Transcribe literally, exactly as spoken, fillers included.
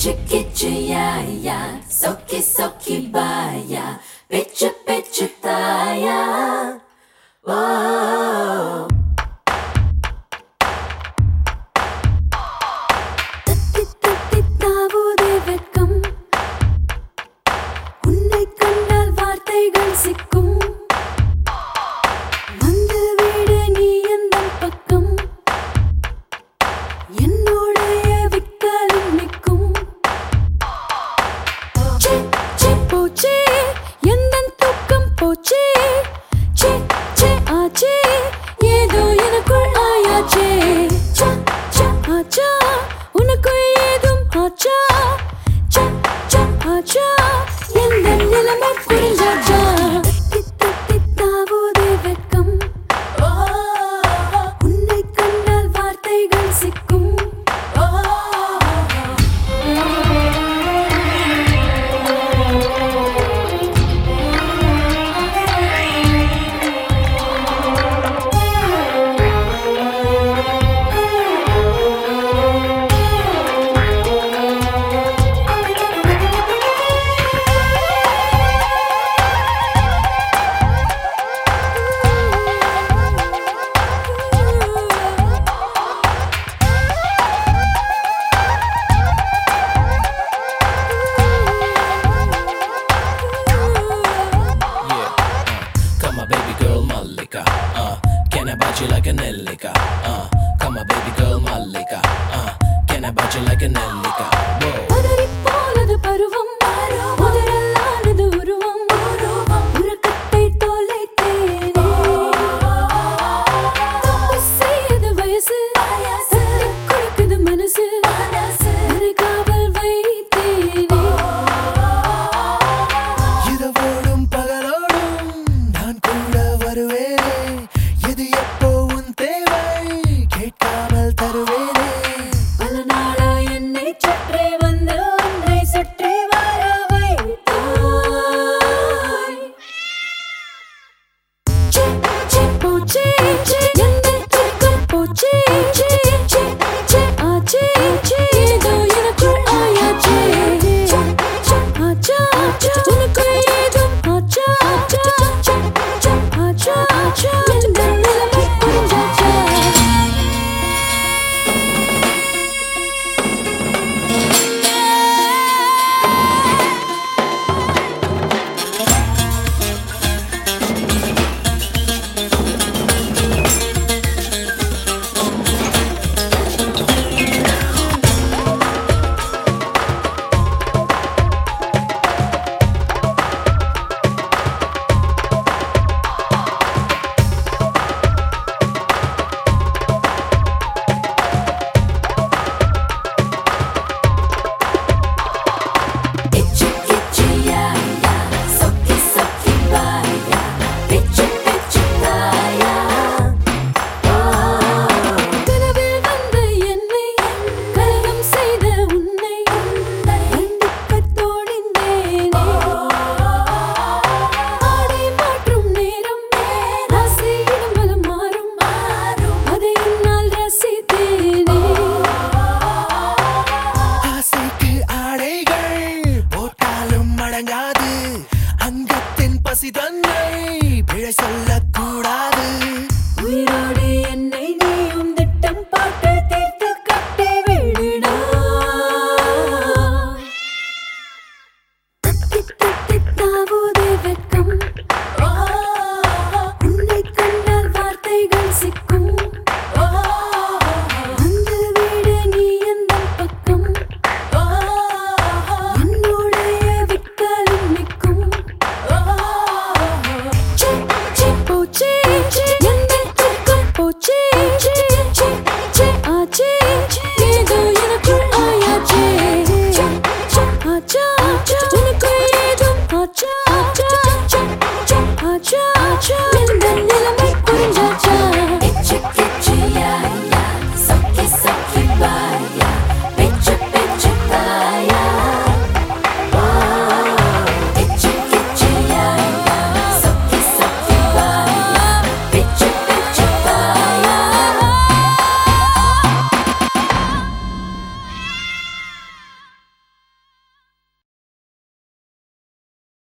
Kitchen, kitchen, yeah, yeah. Soaky, soaky, baya. Pitcha, pitcha, taya. Whoa. Tatti, tatti, தாவுதே வெட்கம். உன்னை கண்டால் வார்த்தைகள் சிக்கும். வந்து விடு நீ எந்தன் பக்கம். என்னோடைய விக்கலும் நிற்கும். சே சே போச்சே எந்தன் தூக்கம் போச்சே. சே சே ஆச்சே ஏதோ எனக்குள் ஆயாச்சே. சா சா ஆச்சா உனக்கு ஏதும் ஆச்சா. சா சா ஆச்சா எந்தன் நிலைமை புரிஞ்சாச்சா. தத்தி தத்தி தாவுதே வெட்கம். உன்னை கண்டால் வார்த்தைகள் சிக்கும். Uh, can I bite you like a Nellika? Uh, come on, baby girl, Malika. Uh, can I bite you like a Nellika? Whoa. பதறிப் போனது பருவம். முதலானது உருவம். உறக்கத்தை தொலைத்தேனே. தப்பு செய்யது வயசு. தட்டிக் கொடுக்குது மனசு. உன்னை காவல் வைத்தேனே. இரவோடும் பகலோடும் நான் கூட வருவேனே. எது எப்போ உன் தேவை கேட்காமல் தருவேனே. பல நாளா என்னை சுற்றி வந்து உன்னை சுற்றி வர வைத்தாய். சே சே போச்சே எந்தன் தூக்கம் போச்சே. சே சே சே ஆச்சே ஏதோ எனக்குள் ஆயாச்சே. சா சா ஆச்சா உனக்கு ஏதும் ஆச்சா. சா சா சா ஆச்சா எந்தன் நிலைமை புரிஞ்சாச்சா. அங்கத்தின் பசி தன்னை பிழை சொல்லக்கூடாது. உயிரோடு என்னை நீயும் திட்டம் போட்டு தீர்த்து கட்டி விடுடா. தத்தி தத்தி தாவுதே வெட்கம். உன்னை கண்டால் வார்த்தைகள் சிக்கும். வந்து விடு நீ எந்தன் பக்கம். என்னோடைய விக்கலும் நிற்கும். சே சே போச்சே எந்தன் தூக்கம் போச்சே. சே சே சே ஆச்சே ஏதோ எனக்குள் ஆயாச்சே. சா சா ஆச்சா உனக்கு ஏதும் ஆச்சா. சா சா சா ஆச்சா